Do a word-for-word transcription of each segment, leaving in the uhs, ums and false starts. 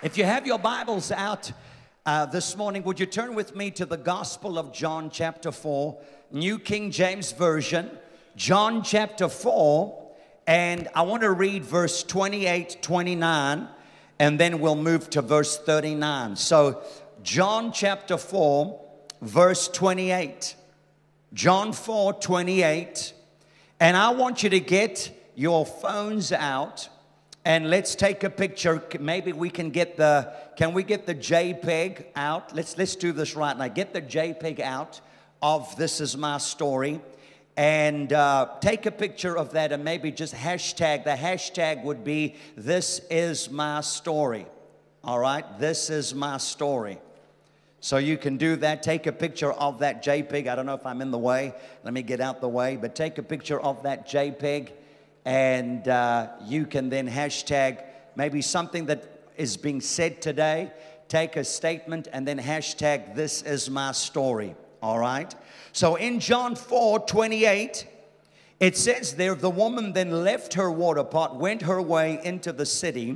If you have your Bibles out uh, this morning, would you turn with me to the Gospel of John chapter four, New King James Version, John chapter four, and I want to read verse twenty-eight, twenty-nine, and then we'll move to verse thirty-nine. So, John chapter four, verse twenty-eight. John four, twenty-eight. And I want you to get your phones out. And let's take a picture. Maybe we can get the, can we get the JPEG out? Let's, let's do this right now. Get the JPEG out of This Is My Story. And uh, take a picture of that and maybe just hashtag. The hashtag would be This Is My Story. All right? This Is My Story. So you can do that. Take a picture of that JPEG. I don't know if I'm in the way. Let me get out the way. But take a picture of that JPEG. And uh, you can then hashtag maybe something that is being said today. Take a statement and then hashtag This Is My Story. All right? So in John four, twenty-eight, it says there, the woman then left her water pot, went her way into the city,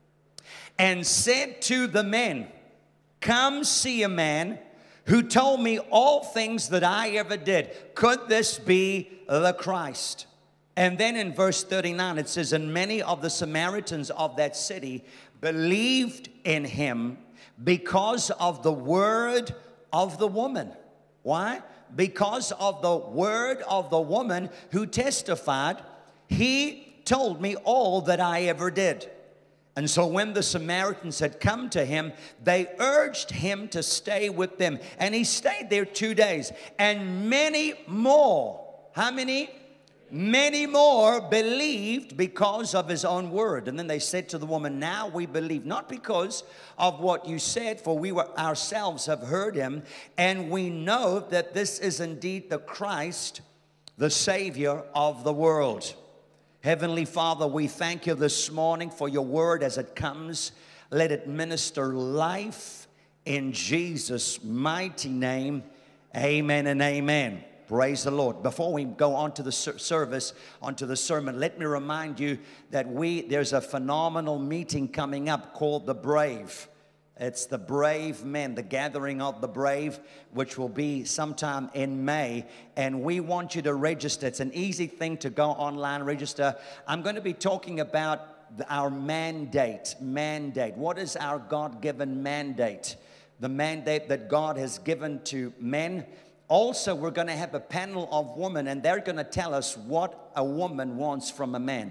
and said to the men, "Come see a man who told me all things that I ever did. Could this be the Christ?" And then in verse thirty-nine, it says, "And many of the Samaritans of that city believed in him because of the word of the woman." Why? Because of the word of the woman who testified, "He told me all that I ever did." And so when the Samaritans had come to him, they urged him to stay with them. And he stayed there two days. And many more, how many? Many more believed because of his own word. And then they said to the woman, "Now we believe, not because of what you said, for we were ourselves have heard him, and we know that this is indeed the Christ, the Savior of the world." Heavenly Father, we thank you this morning for your word as it comes. Let it minister life in Jesus' mighty name. Amen and amen. Praise the Lord. Before we go on to the service, onto the sermon, let me remind you that we there's a phenomenal meeting coming up called The Brave. It's the Brave Men, the Gathering of the Brave, which will be sometime in May. And we want you to register. It's an easy thing to go online, register. I'm going to be talking about our mandate. Mandate. What is our God-given mandate? The mandate that God has given to men. Also, we're going to have a panel of women, and they're going to tell us what a woman wants from a man.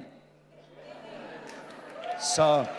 So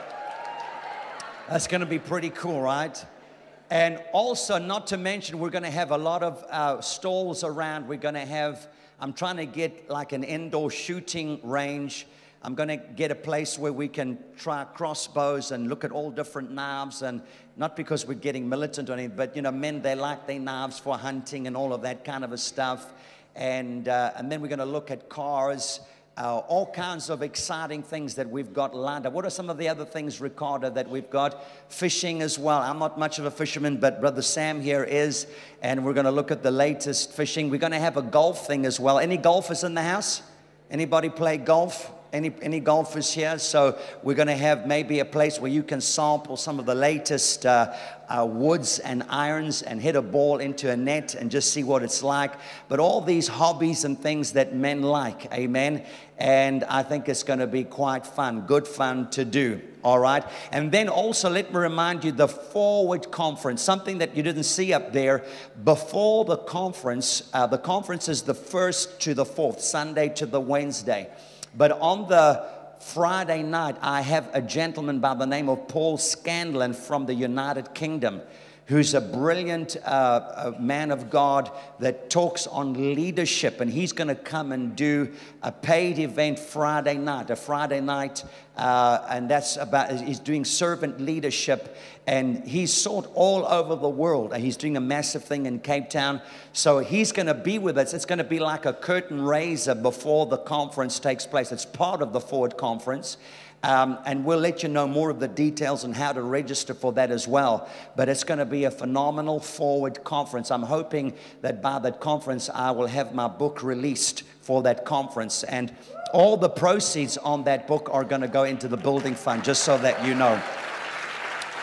that's going to be pretty cool, right? And also, not to mention, we're going to have a lot of uh, stalls around. We're going to have, I'm trying to get like an indoor shooting range. I'm going to get a place where we can try crossbows and look at all different knives, and not because we're getting militant or anything, but, you know, men, they like their knives for hunting and all of that kind of a stuff. And, uh, and then we're going to look at cars, uh, all kinds of exciting things that we've got lined up. What are some of the other things, Ricardo, that we've got? Fishing as well. I'm not much of a fisherman, but Brother Sam here is, and we're going to look at the latest fishing. We're going to have a golf thing as well. Any golfers in the house? Anybody play golf? Any, any golfers here? So we're going to have maybe a place where you can sample some of the latest uh, uh, woods and irons and hit a ball into a net and just see what it's like. But all these hobbies and things that men like, amen. And I think it's going to be quite fun, good fun to do. All right. And then also let me remind you, the Forward Conference, something that you didn't see up there. Before the conference, uh, the conference is the first to the fourth, Sunday to the Wednesday. But on the Friday night, I have a gentleman by the name of Paul Scanlon from the United Kingdom, who's a brilliant uh, a man of God that talks on leadership. And he's going to come and do a paid event Friday night, a Friday night. Uh, and that's about, he's doing servant leadership. And he's sought all over the world. And he's doing a massive thing in Cape Town. So he's going to be with us. It's going to be like a curtain raiser before the conference takes place. It's part of the Forward Conference. Um, and we'll let you know more of the details on how to register for that as well. But it's going to be a phenomenal Forward Conference. I'm hoping that by that conference, I will have my book released for that conference. And all the proceeds on that book are going to go into the building fund, just so that you know.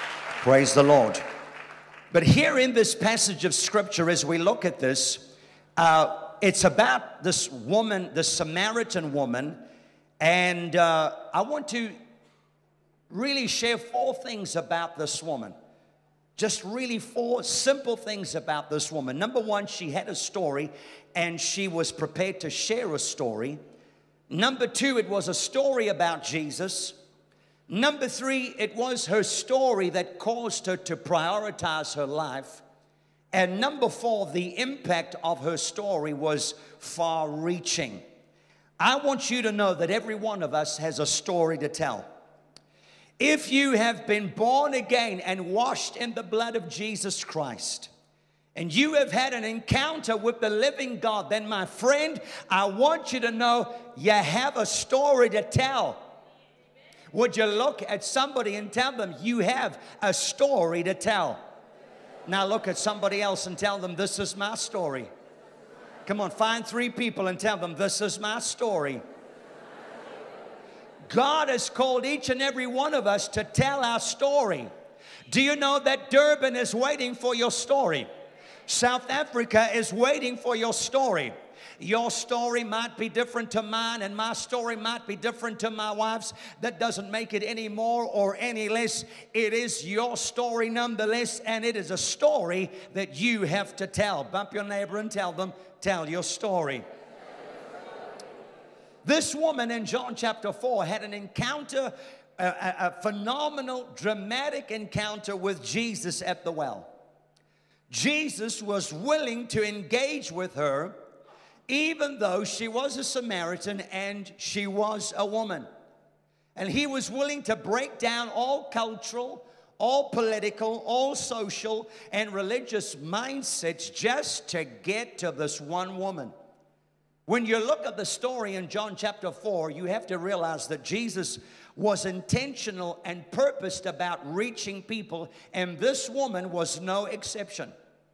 Praise the Lord. But here in this passage of Scripture, as we look at this, uh, it's about this woman, the Samaritan woman, and uh, I want to really share four things about this woman. Just really four simple things about this woman. Number one, she had a story, and she was prepared to share a story. Number two, it was a story about Jesus. Number three, it was her story that caused her to prioritize her life. And number four, the impact of her story was far-reaching. I want you to know that every one of us has a story to tell. If you have been born again and washed in the blood of Jesus Christ, and you have had an encounter with the living God, then my friend, I want you to know you have a story to tell. Would you look at somebody and tell them you have a story to tell? Now look at somebody else and tell them, this is my story. Come on, find three people and tell them, this is my story. God has called each and every one of us to tell our story. Do you know that Durban is waiting for your story? South Africa is waiting for your story. Your story might be different to mine, and my story might be different to my wife's. That doesn't make it any more or any less. It is your story nonetheless, and it is a story that you have to tell. Bump your neighbor and tell them, tell your story. This woman in John chapter four had an encounter, a, a, a phenomenal, dramatic encounter with Jesus at the well. Jesus was willing to engage with her, even though she was a Samaritan and she was a woman. And he was willing to break down all cultural, all political, all social, and religious mindsets just to get to this one woman. When you look at the story in John chapter four, you have to realize that Jesus was intentional and purposed about reaching people, and this woman was no exception.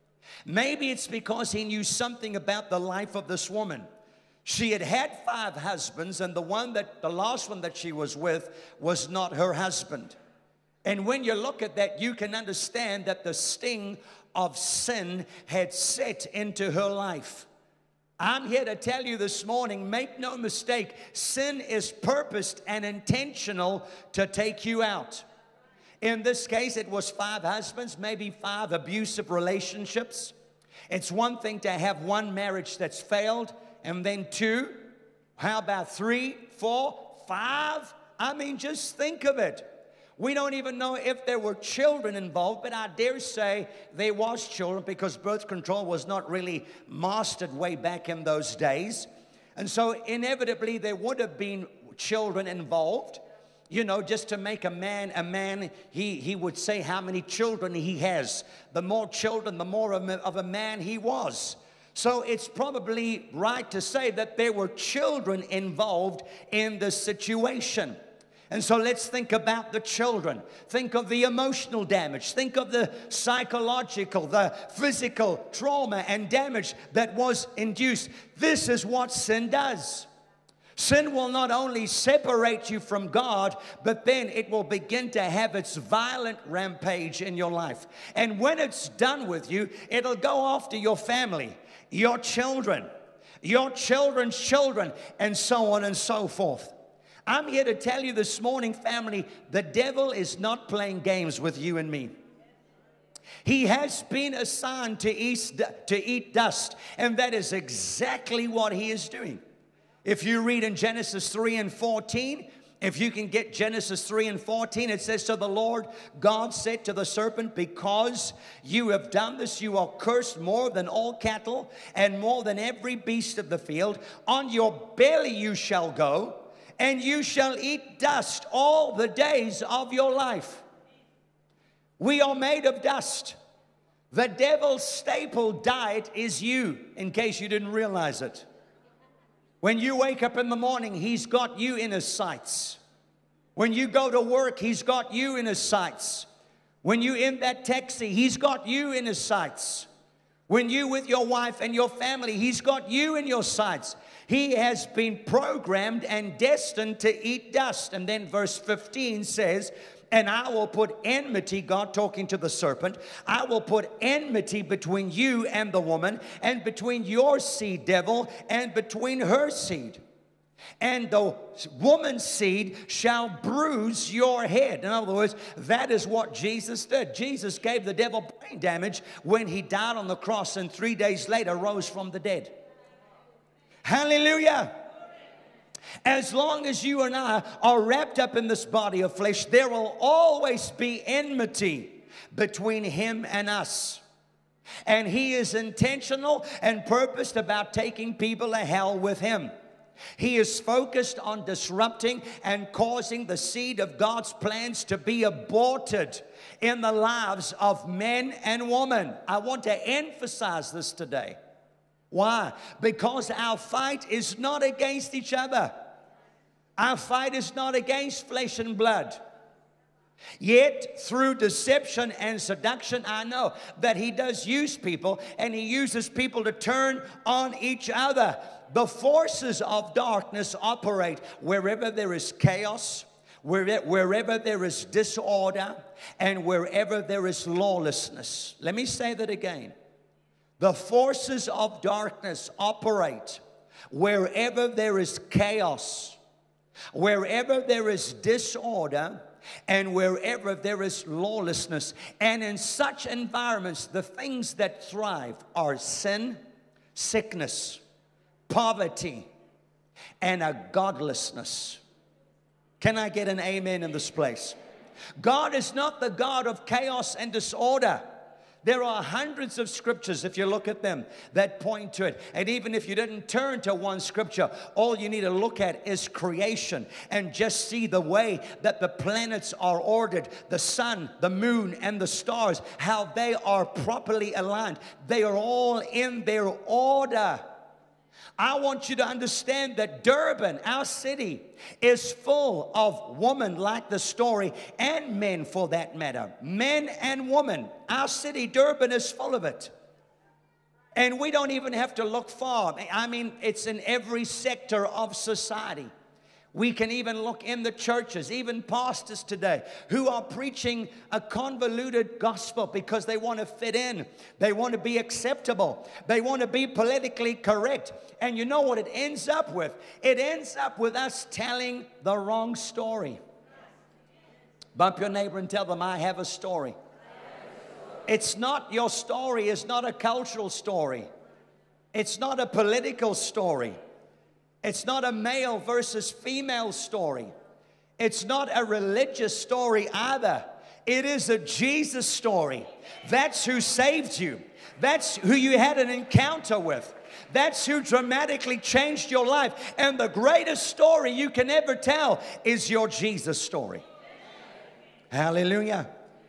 Maybe it's because he knew something about the life of this woman. She had had five husbands, and the one that, the last one that she was with was not her husband. And when you look at that, you can understand that the sting of sin had set into her life. I'm here to tell you this morning, make no mistake, sin is purposed and intentional to take you out. In this case, it was five husbands, maybe five abusive relationships. It's one thing to have one marriage that's failed, and then two. How about three, four, five? I mean, just think of it. We don't even know if there were children involved, but I dare say there was children, because birth control was not really mastered way back in those days. And so inevitably there would have been children involved. You know, just to make a man a man, he, he would say how many children he has. The more children, the more of a, of a man he was. So it's probably right to say that there were children involved in this situation. And so let's think about the children. Think of the emotional damage. Think of the psychological, the physical trauma and damage that was induced. This is what sin does. Sin will not only separate you from God, but then it will begin to have its violent rampage in your life. And when it's done with you, it'll go after your family, your children, your children's children, and so on and so forth. I'm here to tell you this morning, family, the devil is not playing games with you and me. He has been assigned to eat, to eat dust, and that is exactly what he is doing. If you read in Genesis three and fourteen, if you can get Genesis three and fourteen, it says, "So the Lord God said to the serpent, because you have done this, you are cursed more than all cattle and more than every beast of the field. On your belly you shall go, and you shall eat dust all the days of your life." We are made of dust. The devil's staple diet is you, in case you didn't realize it. When you wake up in the morning, he's got you in his sights. When you go to work, he's got you in his sights. When you're in that taxi, he's got you in his sights. When you with your wife and your family, he's got you in your sights. He has been programmed and destined to eat dust. And then verse fifteen says, And I will put enmity, God talking to the serpent, I will put enmity between you and the woman, and between your seed, devil, and between her seed. And the woman's seed shall bruise your head. In other words, that is what Jesus did. Jesus gave the devil brain damage when he died on the cross and three days later rose from the dead. Hallelujah. As long as you and I are wrapped up in this body of flesh, there will always be enmity between him and us. And he is intentional and purposed about taking people to hell with him. He is focused on disrupting and causing the seed of God's plans to be aborted in the lives of men and women. I want to emphasize this today. Why? Because our fight is not against each other. Our fight is not against flesh and blood. Yet, through deception and seduction, I know that he does use people, and he uses people to turn on each other. The forces of darkness operate wherever there is chaos, wherever there is disorder, and wherever there is lawlessness. Let me say that again. The forces of darkness operate wherever there is chaos, wherever there is disorder, and wherever there is lawlessness. And in such environments, the things that thrive are sin, sickness, poverty, and a godlessness. Can I get an amen in this place? God is not the God of chaos and disorder. There are hundreds of scriptures, if you look at them, that point to it. And even if you didn't turn to one scripture, all you need to look at is creation and just see the way that the planets are ordered, the sun, the moon, and the stars, how they are properly aligned. They are all in their order. I want you to understand that Durban, our city, is full of women like the story, and men for that matter. Men and women. Our city, Durban, is full of it. And we don't even have to look far. I mean, it's in every sector of society. We can even look in the churches, even pastors today, who are preaching a convoluted gospel because they want to fit in. They want to be acceptable. They want to be politically correct. And you know what it ends up with? It ends up with us telling the wrong story. Bump your neighbor and tell them, I have a story. It's not, your story is not a cultural story. It's not a political story. It's not a male versus female story. It's not a religious story either. It is a Jesus story. That's who saved you. That's who you had an encounter with. That's who dramatically changed your life. And the greatest story you can ever tell is your Jesus story. Hallelujah.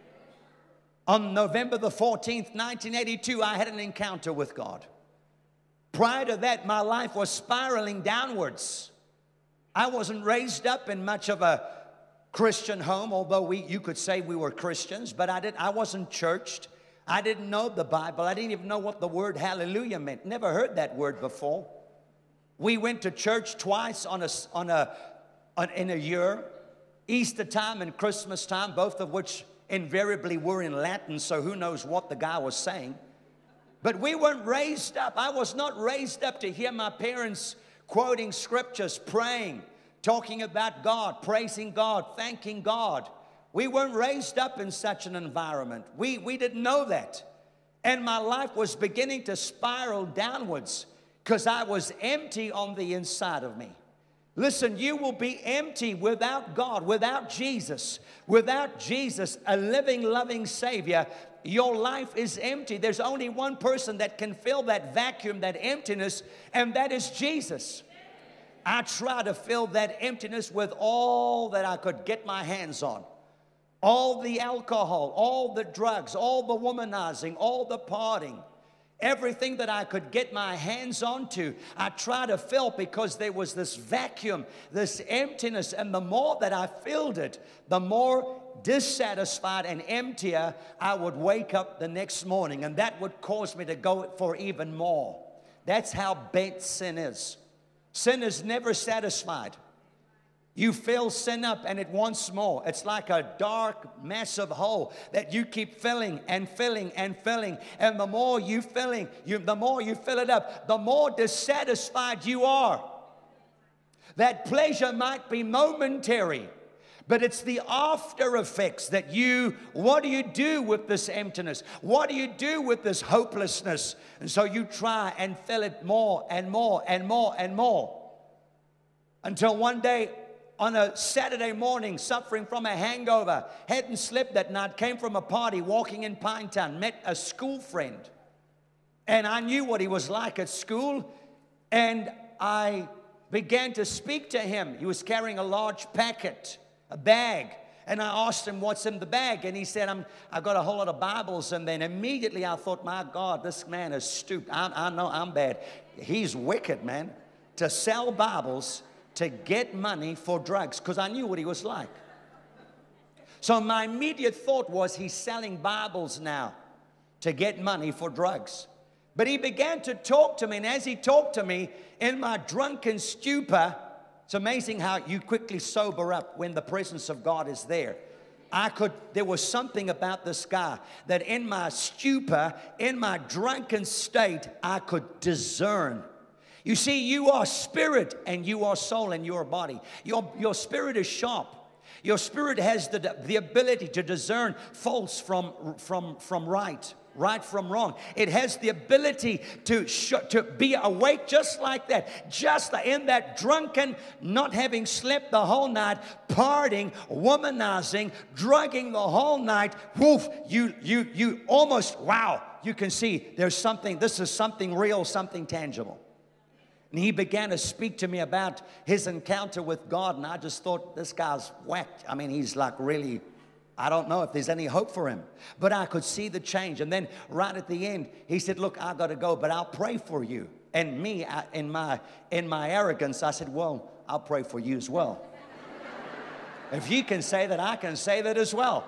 On November the fourteenth, nineteen eighty-two, I had an encounter with God. Prior to that, my life was spiraling downwards. I wasn't raised up in much of a Christian home, although we, you could say we were Christians, but I, didn't, I wasn't churched. I didn't know the Bible. I didn't even know what the word hallelujah meant. Never heard that word before. We went to church twice on a, on a, on, in a year, Easter time and Christmas time, both of which invariably were in Latin, so who knows what the guy was saying. But we weren't raised up. I was not raised up to hear my parents quoting scriptures, praying, talking about God, praising God, thanking God. We weren't raised up in such an environment. We, we didn't know that. And my life was beginning to spiral downwards because I was empty on the inside of me. Listen, you will be empty without God, without Jesus. Without Jesus, a living, loving Savior, your life is empty. There's only one person that can fill that vacuum, that emptiness, and that is Jesus. I tried to fill that emptiness with all that I could get my hands on. All the alcohol, all the drugs, all the womanizing, all the partying. Everything that I could get my hands onto, I tried to fill because there was this vacuum, this emptiness. And the more that I filled it, the more dissatisfied and emptier I would wake up the next morning. And that would cause me to go for even more. That's how bent sin is. Sin is never satisfied. You fill sin up and it wants more. It's like a dark, massive hole that you keep filling and filling and filling. And the more you filling, you, the more you fill it up, the more dissatisfied you are. That pleasure might be momentary, but it's the after effects that you, what do you do with this emptiness? What do you do with this hopelessness? And so you try and fill it more and more and more and more. Until one day, on a Saturday morning, suffering from a hangover, hadn't slept that night, came from a party, walking in Pinetown, met a school friend. And I knew what he was like at school, and I began to speak to him. He was carrying a large packet, a bag, and I asked him, what's in the bag? And he said, I'm, I've got a whole lot of Bibles. And then immediately I thought, my God, this man is stupid. I, I know I'm bad. He's wicked, man, to sell Bibles to get money for drugs, because I knew what he was like. So my immediate thought was, he's selling Bibles now to get money for drugs. But he began to talk to me, and as he talked to me, in my drunken stupor, it's amazing how you quickly sober up when the presence of God is there. I could, there was something about this guy that in my stupor, in my drunken state, I could discern. You see, you are spirit and you are soul and your body. Your, your spirit is sharp. Your spirit has the, the ability to discern false from, from, from right, right from wrong. It has the ability to, sh to be awake just like that. Just in that drunken, not having slept the whole night, partying, womanizing, drugging the whole night. Woof, you, you, you almost, wow, you can see there's something, this is something real, something tangible. And he began to speak to me about his encounter with God. And I just thought, this guy's whacked. I mean, he's like really, I don't know if there's any hope for him. But I could see the change. And then right at the end, he said, look, I got to go, but I'll pray for you. And me, I, in my, in my arrogance, I said, well, I'll pray for you as well. If you can say that, I can say that as well.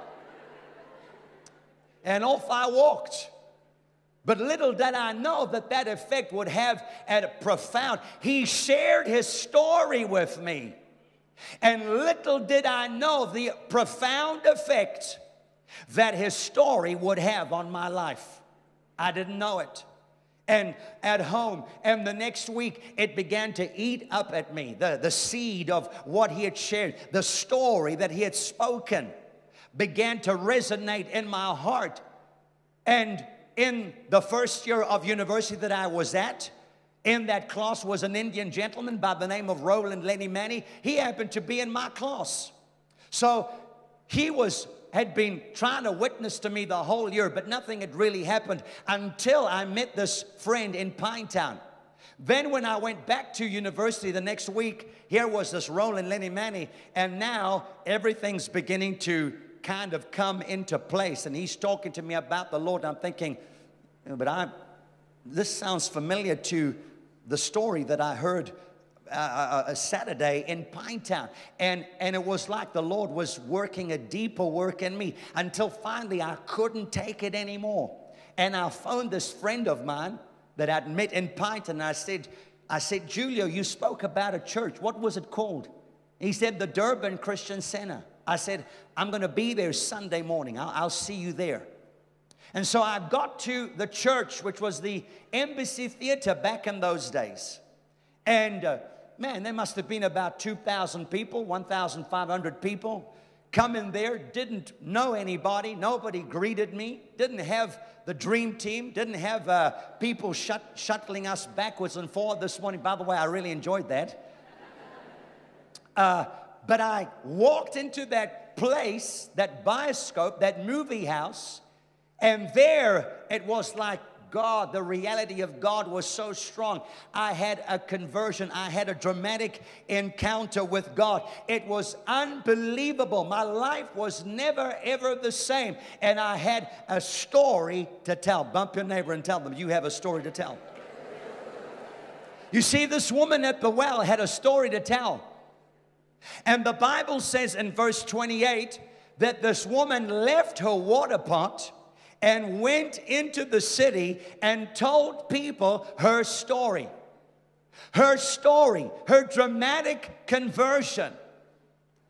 And off I walked. But little did I know that that effect would have a profound. He shared his story with me. And little did I know the profound effect that his story would have on my life. I didn't know it. And at home, and the next week, it began to eat up at me. The, the seed of what he had shared, the story that he had spoken, began to resonate in my heart. And in the first year of university that I was at, in that class was an Indian gentleman by the name of Roland Lenny Manny. He happened to be in my class. So he was had been trying to witness to me the whole year, but nothing had really happened until I met this friend in Pinetown. Then when I went back to university the next week, here was this Roland Lenny Manny, and now everything's beginning to kind of come into place, and he's talking to me about the Lord. And I'm thinking, but I, this sounds familiar to the story that I heard uh, a Saturday in Pinetown, and and it was like the Lord was working a deeper work in me until finally I couldn't take it anymore. And I phoned this friend of mine that I'd met in Pinetown, and I said, I said, Julio, you spoke about a church. What was it called? He said, the Durban Christian Center. I said, I'm going to be there Sunday morning. I'll, I'll see you there. And so I got to the church, which was the Embassy Theater back in those days. And, uh, man, there must have been about two thousand people, one thousand five hundred people come in there, didn't know anybody. Nobody greeted me, didn't have the dream team, didn't have uh, people shut, shuttling us backwards and forward this morning. By the way, I really enjoyed that. Uh, But I walked into that place, that bioscope, that movie house, and there it was like God, the reality of God was so strong. I had a conversion. I had a dramatic encounter with God. It was unbelievable. My life was never, ever the same. And I had a story to tell. Bump your neighbor and tell them, you have a story to tell. You see, this woman at the well had a story to tell. And the Bible says in verse twenty-eight that this woman left her water pot and went into the city and told people her story. Her story, her dramatic conversion.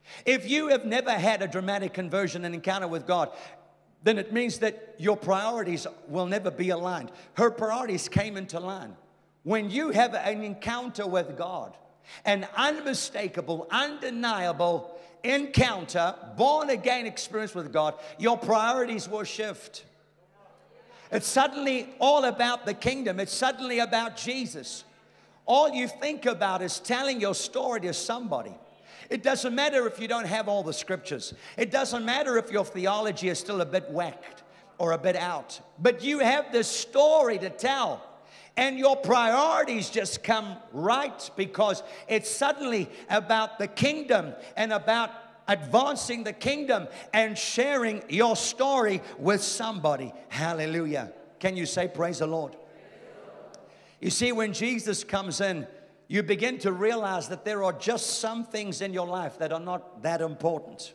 If you have never had a dramatic conversion and encounter with God, then it means that your priorities will never be aligned. Her priorities came into line. When you have an encounter with God, an unmistakable, undeniable encounter, born-again experience with God, your priorities will shift. It's suddenly all about the kingdom. It's suddenly about Jesus. All you think about is telling your story to somebody. It doesn't matter if you don't have all the scriptures. It doesn't matter if your theology is still a bit whacked or a bit out. But you have this story to tell. And your priorities just come right because it's suddenly about the kingdom and about advancing the kingdom and sharing your story with somebody. Hallelujah. Can you say praise the Lord? You see, when Jesus comes in, you begin to realize that there are just some things in your life that are not that important.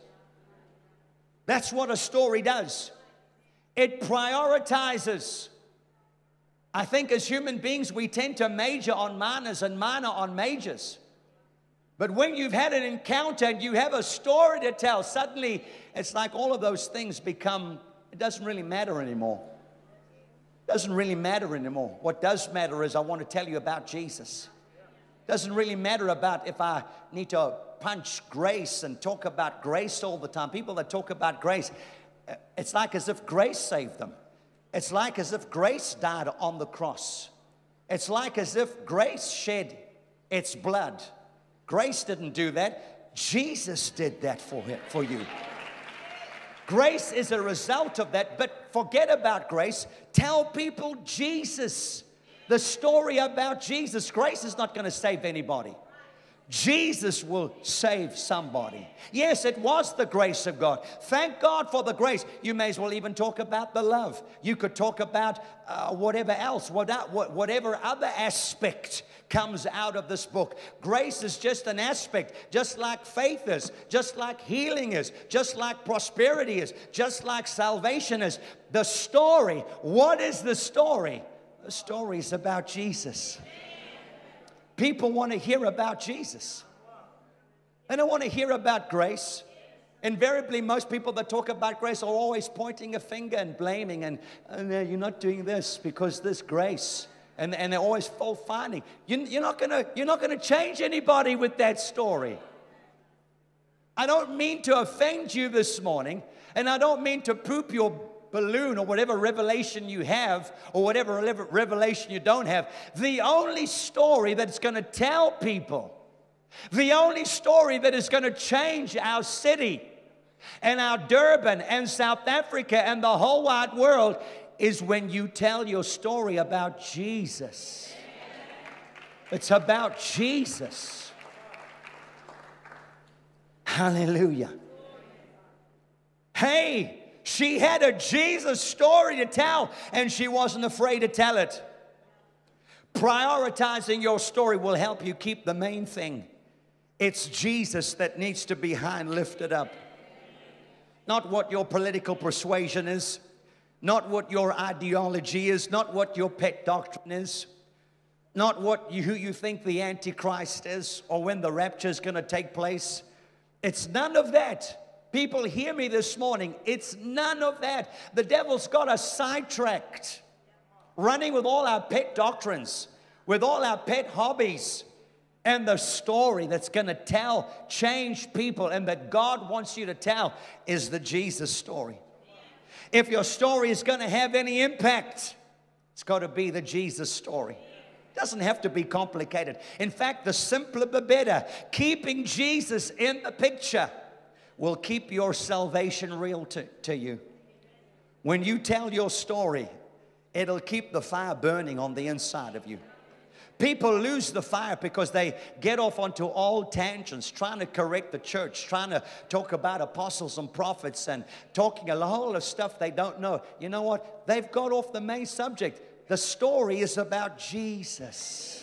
That's what a story does. It prioritizes. I think as human beings, we tend to major on minors and minor on majors. But when you've had an encounter and you have a story to tell, suddenly it's like all of those things become, it doesn't really matter anymore. It doesn't really matter anymore. What does matter is I want to tell you about Jesus. It doesn't really matter about if I need to punch grace and talk about grace all the time. People that talk about grace, it's like as if grace saved them. It's like as if grace died on the cross. It's like as if grace shed its blood. Grace didn't do that. Jesus did that for him, for you. Grace is a result of that, but forget about grace. Tell people Jesus, the story about Jesus. Grace is not going to save anybody. Jesus will save somebody. Yes, it was the grace of God. Thank God for the grace. You may as well even talk about the love. You could talk about uh, whatever else, whatever other aspect comes out of this book. Grace is just an aspect, just like faith is, just like healing is, just like prosperity is, just like salvation is. The story, what is the story? The story is about Jesus. People want to hear about Jesus. They don't want to hear about grace. Invariably, most people that talk about grace are always pointing a finger and blaming. And, and uh, you're not doing this because this grace. And, and they're always fault finding. You, you're not gonna, you're not gonna change anybody with that story. I don't mean to offend you this morning. And I don't mean to poop your balloon or whatever revelation you have or whatever revelation you don't have. The only story that's going to tell people, the only story that is going to change our city and our Durban and South Africa and the whole wide world is when you tell your story about Jesus. It's about Jesus. Hallelujah. Hey, she had a Jesus story to tell, and she wasn't afraid to tell it. Prioritizing your story will help you keep the main thing. It's Jesus that needs to be high and lifted up. Not what your political persuasion is, not what your ideology is, not what your pet doctrine is, not what you, who you think the Antichrist is, or when the rapture is going to take place. It's none of that. People, hear me this morning. It's none of that. The devil's got us sidetracked, running with all our pet doctrines, with all our pet hobbies, and the story that's going to tell, change people, and that God wants you to tell is the Jesus story. If your story is going to have any impact, it's got to be the Jesus story. It doesn't have to be complicated. In fact, the simpler the better. Keeping Jesus in the picture will keep your salvation real to, to you. When you tell your story, it'll keep the fire burning on the inside of you. People lose the fire because they get off onto all tangents, trying to correct the church, trying to talk about apostles and prophets and talking a whole lot of stuff they don't know. You know what? They've got off the main subject. The story is about Jesus.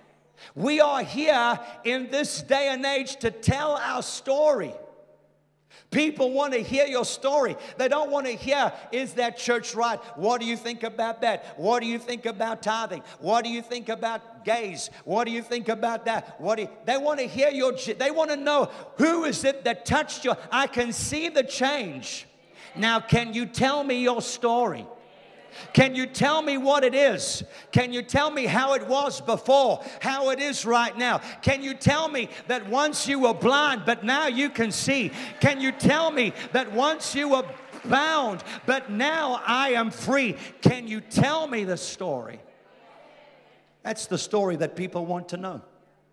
We are here in this day and age to tell our story. People want to hear your story. They don't want to hear, is that church right? What do you think about that? What do you think about tithing? What do you think about gays? What do you think about that? What do you, they want to hear your, they want to know, who is it that touched you? I can see the change. Now, can you tell me your story? Can you tell me what it is? Can you tell me how it was before, how it is right now? Can you tell me that once you were blind, but now you can see? Can you tell me that once you were bound, but now I am free? Can you tell me the story? That's the story that people want to know.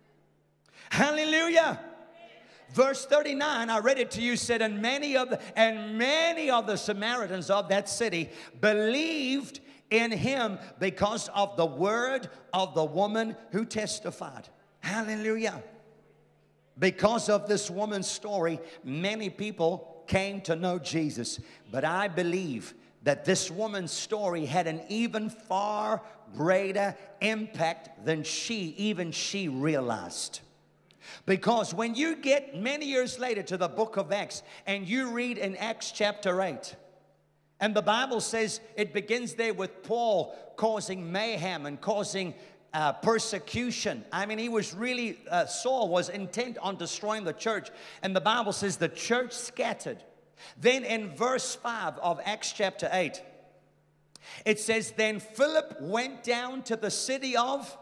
Hallelujah. Verse thirty-nine, I read it to you, said, and many of the, and many of the Samaritans of that city believed in him because of the word of the woman who testified. Hallelujah. Because of this woman's story, many people came to know Jesus. But I believe that this woman's story had an even far greater impact than she, even she realized. Because when you get many years later to the book of Acts and you read in Acts chapter eight, and the Bible says it begins there with Paul causing mayhem and causing uh, persecution. I mean, he was really, uh, Saul was intent on destroying the church. And the Bible says the church scattered. Then in verse five of Acts chapter eight, it says, then Philip went down to the city of,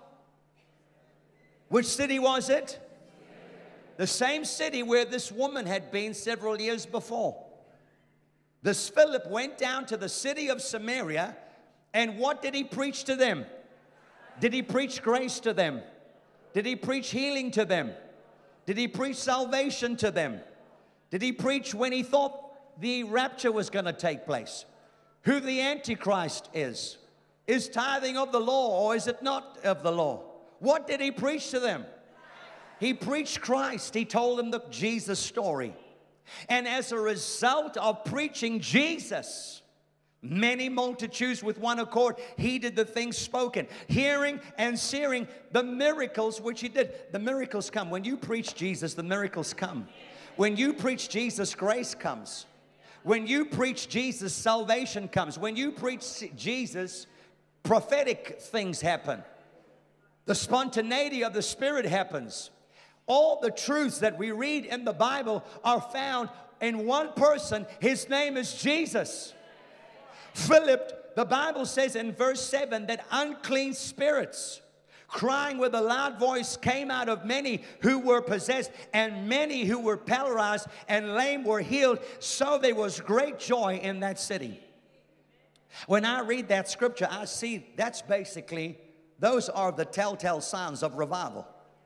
which city was it? The same city where this woman had been several years before. This Philip went down to the city of Samaria, and what did he preach to them? Did he preach grace to them? Did he preach healing to them? Did he preach salvation to them? Did he preach when he thought the rapture was going to take place? Who the Antichrist is? Is tithing of the law or is it not of the law? What did he preach to them? He preached Christ. He told them the Jesus story. And as a result of preaching Jesus, many multitudes with one accord heeded the things spoken, hearing and seeing the miracles which he did. The miracles come. When you preach Jesus, the miracles come. When you preach Jesus, grace comes. When you preach Jesus, salvation comes. When you preach Jesus, prophetic things happen. The spontaneity of the Spirit happens. All the truths that we read in the Bible are found in one person. His name is Jesus. Philip, the Bible says in verse seven that unclean spirits, crying with a loud voice, came out of many who were possessed, and many who were paralyzed and lame were healed. So there was great joy in that city. When I read that scripture, I see that's basically, those are the telltale signs of revival.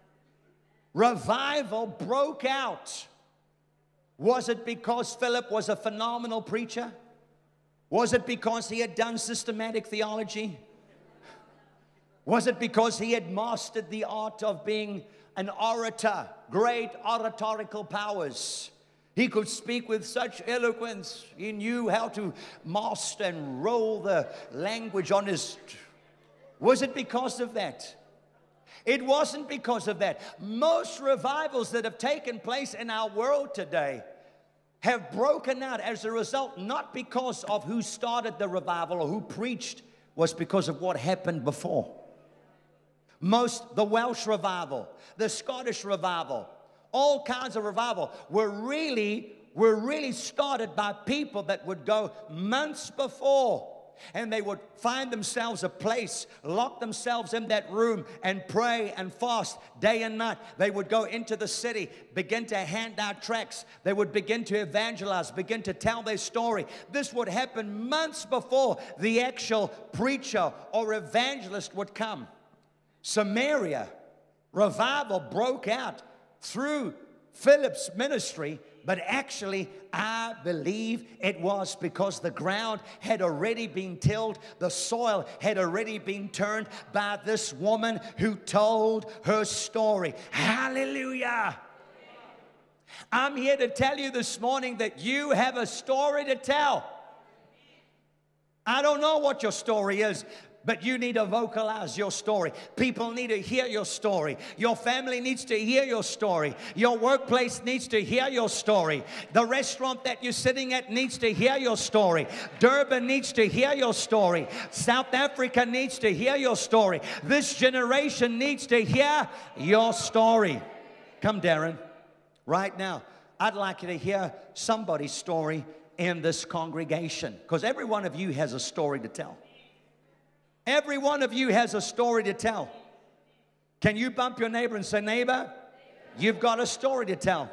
Revival broke out. Was it because Philip was a phenomenal preacher? Was it because he had done systematic theology? Was it because he had mastered the art of being an orator, great oratorical powers? He could speak with such eloquence. He knew how to master and roll the language on his... Was it because of that? It wasn't because of that. Most revivals that have taken place in our world today have broken out as a result, not because of who started the revival or who preached, was because of what happened before. Most, the Welsh revival, the Scottish revival, all kinds of revival were really, were really started by people that would go months before. And they would find themselves a place, lock themselves in that room and pray and fast day and night. They would go into the city, begin to hand out tracts. They would begin to evangelize, begin to tell their story. This would happen months before the actual preacher or evangelist would come. Samaria, revival broke out through Philip's ministry. But actually, I believe it was because the ground had already been tilled. The soil had already been turned by this woman who told her story. Hallelujah. I'm here to tell you this morning that you have a story to tell. I don't know what your story is, but you need to vocalize your story. People need to hear your story. Your family needs to hear your story. Your workplace needs to hear your story. The restaurant that you're sitting at needs to hear your story. Durban needs to hear your story. South Africa needs to hear your story. This generation needs to hear your story. Come, Darren, right now. I'd like you to hear somebody's story in this congregation, because every one of you has a story to tell. Every one of you has a story to tell. Can you bump your neighbor and say, neighbor, you've got a story to tell?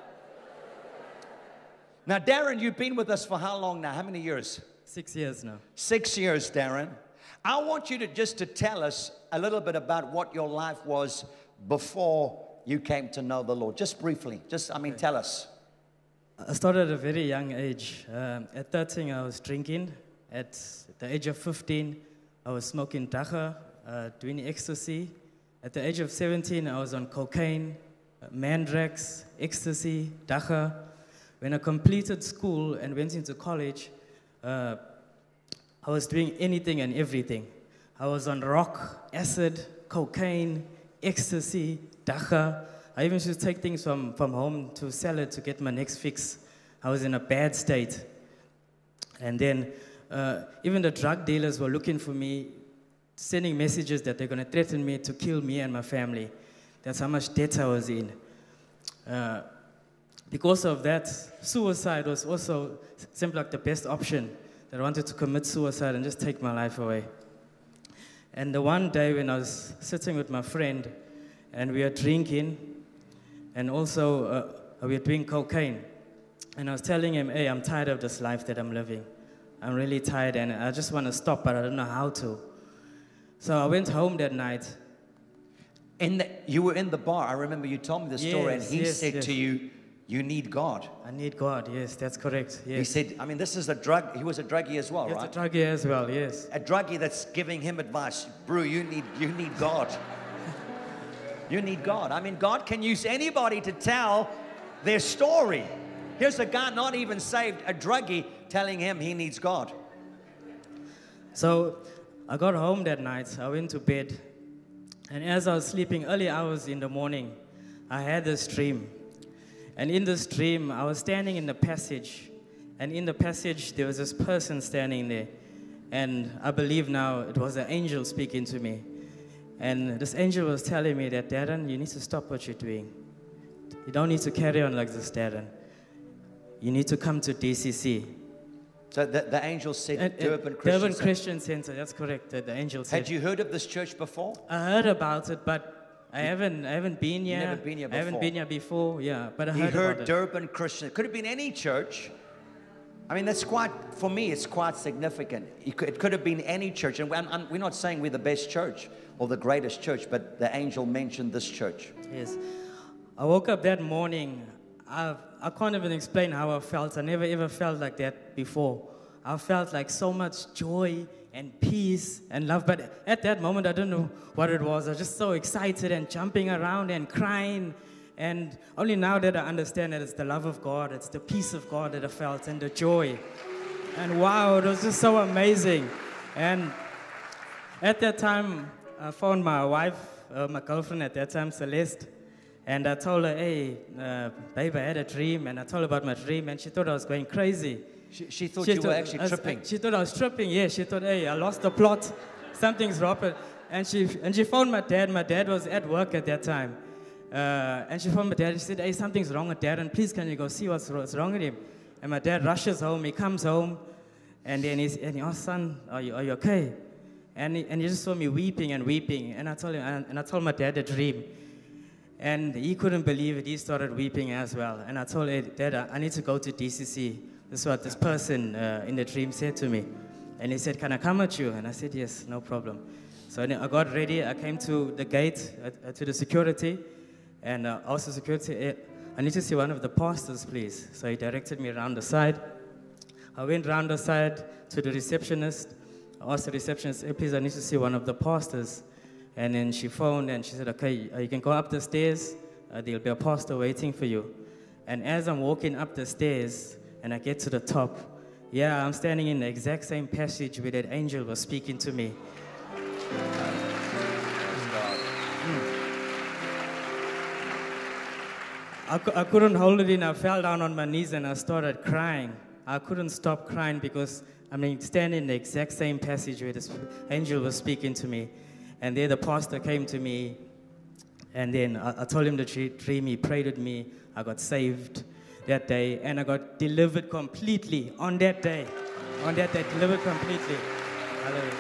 Now, Darren, you've been with us for how long now? How many years? Six years now. Six years, Darren. I want you to just to tell us a little bit about what your life was before you came to know the Lord. Just briefly. Just, I mean, tell us. I started at a very young age. Um, at thirteen, I was drinking. At the age of fifteen, I was smoking dagga, uh, doing ecstasy. At the age of seventeen, I was on cocaine, uh, mandrax, ecstasy, dagga. When I completed school and went into college, uh, I was doing anything and everything. I was on rock, acid, cocaine, ecstasy, dagga. I even used to take things from, from home to sell it to get my next fix. I was in a bad state. And then uh, even the drug dealers were looking for me, sending messages that they're going to threaten me to kill me and my family. That's how much debt I was in. Uh, because of that, suicide was also seemed like the best option. That I wanted to commit suicide and just take my life away. And the one day when I was sitting with my friend and we were drinking, and also uh, we were doing cocaine. And I was telling him, hey, I'm tired of this life that I'm living. I'm really tired and I just want to stop, but I don't know how to. So I went home that night. In the, you were in the bar. I remember you told me the story, Yes, and he yes, said yes. to you, you need God. I need God, yes, that's correct. Yes. He said, I mean, this is a drug. He was a druggie as well, Yes, right? a druggie as well, yes. A druggie that's giving him advice. Bro, you need, you need God. You need God. I mean, God can use anybody to tell their story. Here's a guy not even saved, a druggie, telling him he needs God. So I got home that night, I went to bed, and as I was sleeping early hours in the morning, I had this dream. And in this dream, I was standing in the passage, and in the passage, there was this person standing there. And I believe now it was an angel speaking to me. And this angel was telling me that, Darren, you need to stop what you're doing. You don't need to carry on like this, Darren. You need to come to D C C. So the, the angel said, And- and Durban Christian Durban Center. Christian Center, that's correct. The, the angel said. Had you heard of this church before? I heard about it, but I haven't, I haven't been here. never been here I haven't before. been here before, yeah, but I He heard, heard about it. Durban Christian. It could have been any church. I mean, that's quite, for me, it's quite significant. It could, it could have been any church. And I'm- I'm- we're not saying we're the best church or the greatest church, but the angel mentioned this church. Yes. I woke up that morning. I, I can't even explain how I felt. I never ever felt like that before. I felt like so much joy and peace and love. But at that moment, I don't know what it was. I was just so excited and jumping around and crying. And only now that I understand that it's the love of God, it's the peace of God that I felt and the joy. And wow, it was just so amazing. And at that time, I found my wife, uh, my girlfriend at that time, Celeste. And I told her, hey, uh, babe, I had a dream. And I told her about my dream. And she thought I was going crazy. She, she thought She you were thought- actually I was- tripping. She thought I was tripping, yeah. She thought, hey, I lost the plot. Something's wrong. And she, and she phoned my dad. My dad was at work at that time. Uh, and she phoned my dad. She said, hey, something's wrong with Dad. And please, can you go see what's, what's wrong with him? And my dad rushes home. He comes home. And then he's, and he asked, son, are you, are you okay? And he, and he just saw me weeping and weeping. And I told him, and, and I told my dad the dream. And he couldn't believe it. He started weeping as well. And I told him, Dad, I need to go to D C C. This is what this person uh, in the dream said to me. And he said, can I come with you? And I said, yes, no problem. So then I got ready. I came to the gate, uh, to the security. And uh, also security, eh, I need to see one of the pastors, please. So he directed me around the side. I went around the side to the receptionist. I asked the receptionist, hey, please, I need to see one of the pastors. And then she phoned and she said, okay, uh, you can go up the stairs. Uh, there'll be a pastor waiting for you. And as I'm walking up the stairs and I get to the top, Yeah, I'm standing in the exact same passage where that angel was speaking to me. I, cou- I couldn't hold it in. I fell down on my knees and I started crying. I couldn't stop crying because, I mean, standing in the exact same passage where the sp- angel was speaking to me. And there the pastor came to me, and then I, I told him to tre- dream. He prayed with me. I got saved that day, and I got delivered completely on that day. On that day, delivered completely. Hallelujah.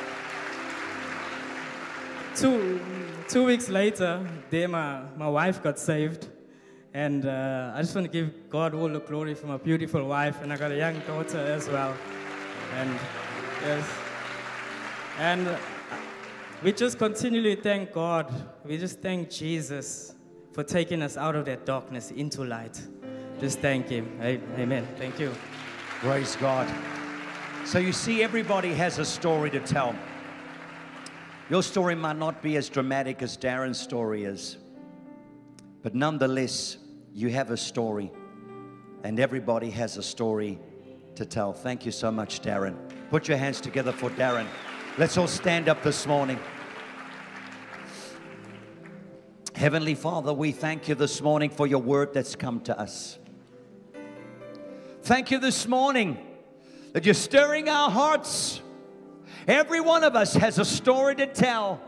Two, two weeks later, there my, my wife got saved. And uh, I just want to give God all the glory for my beautiful wife, and I got a young daughter as well. And yes, and uh, we just continually thank God. We just thank Jesus for taking us out of that darkness into light. Just thank Him. Amen. Thank you. Praise God. So you see, everybody has a story to tell. Your story might not be as dramatic as Darren's story is, but nonetheless, you have a story, and everybody has a story to tell. Thank you so much, Darren. Put your hands together for Darren. Let's all stand up this morning. Heavenly Father, we thank you this morning for your word that's come to us. Thank you this morning that you're stirring our hearts. Every one of us has a story to tell.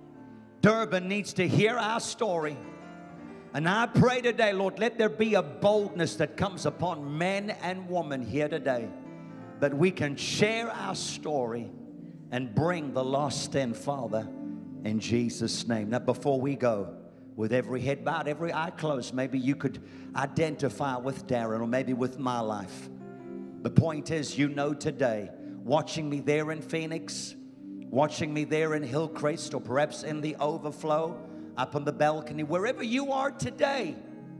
Durban needs to hear our story. And I pray today, Lord, let there be a boldness that comes upon men and women here today, that we can share our story and bring the lost in, Father, in Jesus' name. Now, before we go, with every head bowed, every eye closed, maybe you could identify with Darren or maybe with my life. The point is, you know today, watching me there in Phoenix, watching me there in Hillcrest, or perhaps in the overflow, up on the balcony, wherever you are today,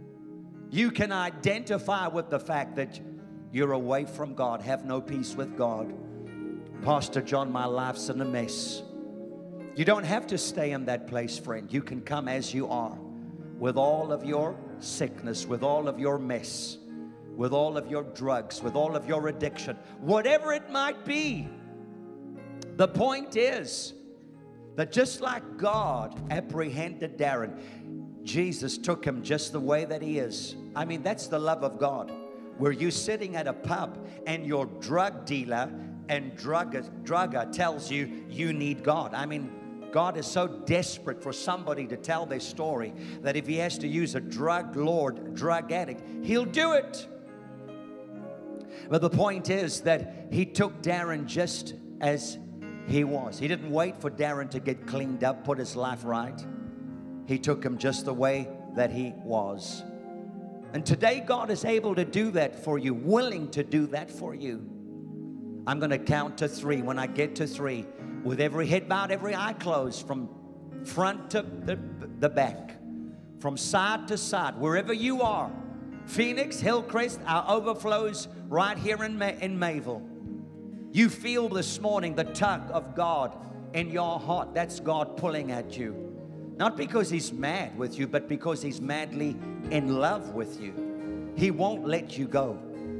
you can identify with the fact that you're away from God, have no peace with God. Pastor John, my life's in a mess. You don't have to stay in that place, friend. You can come as you are, with all of your sickness, with all of your mess, with all of your drugs, with all of your addiction, whatever it might be. The point is that just like God apprehended Darren, Jesus took him just the way that he is. I mean, that's the love of God. Where you're sitting at a pub and your drug dealer and drugger, drugger tells you you need God. I mean, God is so desperate for somebody to tell their story that if he has to use a drug lord, drug addict, he'll do it. But the point is that he took Darren just as he was. He didn't wait for Darren to get cleaned up, put his life right. He took him just the way that he was. And today God is able to do that for you, willing to do that for you. I'm going to count to three. When I get to three, with every head bowed, every eye closed, from front to the, the back, from side to side, wherever you are, Phoenix, Hillcrest, our overflows right here in, May, in Mayville. You feel this morning the tug of God in your heart. That's God pulling at you. Not because He's mad with you, but because He's madly in love with you. He won't let you go.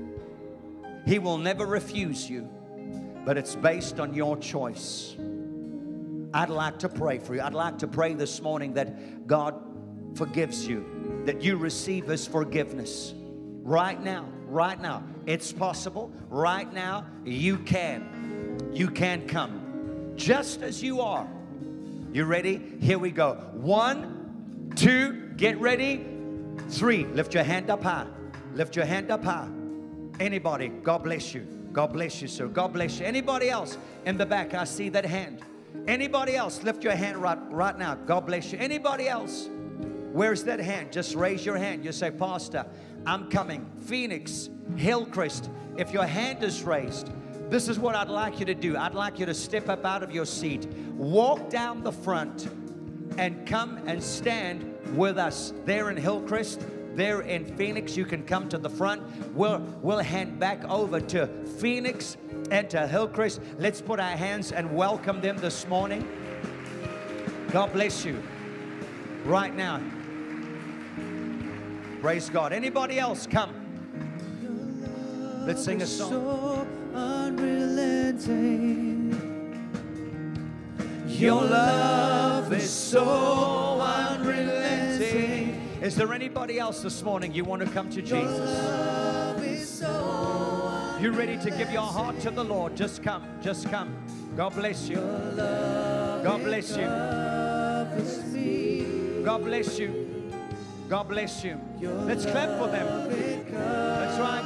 He will never refuse you, but it's based on your choice. I'd like to pray for you. I'd like to pray this morning that God forgives you, that you receive His forgiveness right now. Right now, it's possible. Right now, you can. You can come just as you are. You ready? Here we go. One, two, get ready. Three, lift your hand up high. Lift your hand up high. Anybody, God bless you. God bless you, sir. God bless you. Anybody else in the back? I see that hand. Anybody else? Lift your hand right, right now. God bless you. Anybody else? Where's that hand? Just raise your hand. You say, Pastor, I'm coming. Phoenix, Hillcrest, if your hand is raised, this is what I'd like you to do. I'd like you to step up out of your seat, walk down the front, and come and stand with us there in Hillcrest, there in Phoenix. You can come to the front. We'll, we'll hand back over to Phoenix and to Hillcrest. Let's put our hands and welcome them this morning. God bless you. Right now. Praise God. Anybody else? Come. Let's sing a song. unrelenting. Your love is so unrelenting. Is there anybody else this morning you want to come to Jesus? You're ready to give your heart to the Lord? Just come, just come. God bless you. God bless you. God bless you. God bless you. Let's clap for them. That's right.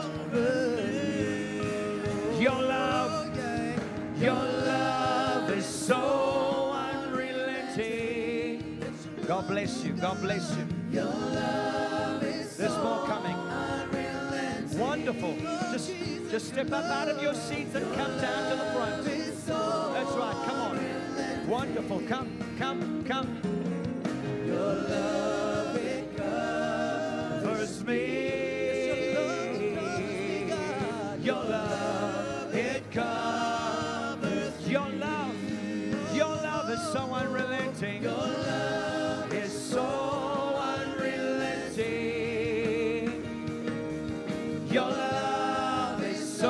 Your love, your love is so unrelenting. God bless you. God bless you. There's more coming. Wonderful. Just, just step up out of your seats and come down to the front. That's right. Come on. Wonderful. Come, come, come. Your love, it covers me. Your love, it covers. Your love, your love is so unrelenting. Your love is so unrelenting. Your love is so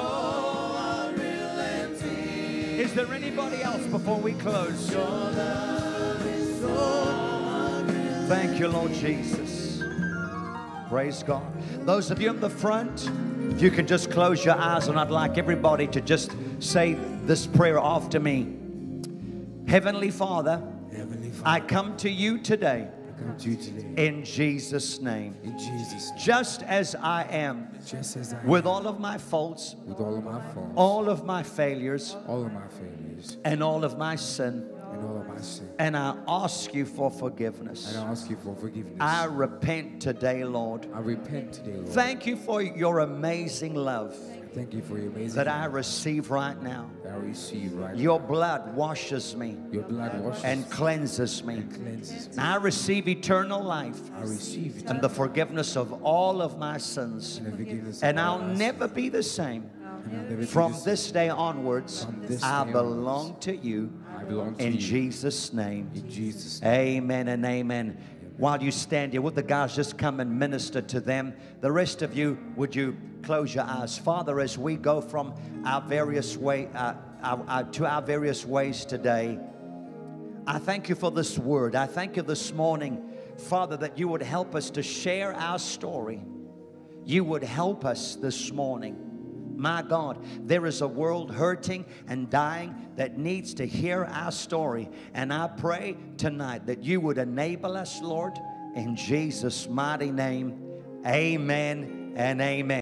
unrelenting. Is there anybody else before we close? Your love is so unrelenting. Thank you, Lord Jesus. Praise God. Those of you in the front, if you can just close your eyes, and I'd like everybody to just say this prayer after me. Heavenly Father, Heavenly Father, I come to you today. come to you today In Jesus' name. in Jesus' name. Just as I am, Just as I am, with all of my faults, with all of my faults, all of my failures, all of my failures, and all of my sin, and all of my sin, and I ask you for forgiveness. and I ask you for forgiveness. I repent today, Lord. I repent today, Lord. Thank you for your amazing love Thank you for your amazing that I love receive right now. that I receive right Your blood washes me now. Your blood washes and cleanses me. and cleanses me. I receive eternal life I receive it and the forgiveness of all of my sins. and the forgiveness of And all I'll my never be the same. sins. And I'll never be From the same. this day onwards, From this I day belong onwards, to you. I belong to In you. Jesus' name. In Jesus' name. Amen and amen. While you stand here, would the guys just come and minister to them? The rest of you, would you close your eyes? Father, as we go from our various way uh, our, our, to our various ways today, I thank you for this word. I thank you this morning, Father, that you would help us to share our story. You would help us this morning. My God, there is a world hurting and dying that needs to hear our story. And I pray tonight that you would enable us, Lord, in Jesus' mighty name. Amen and amen.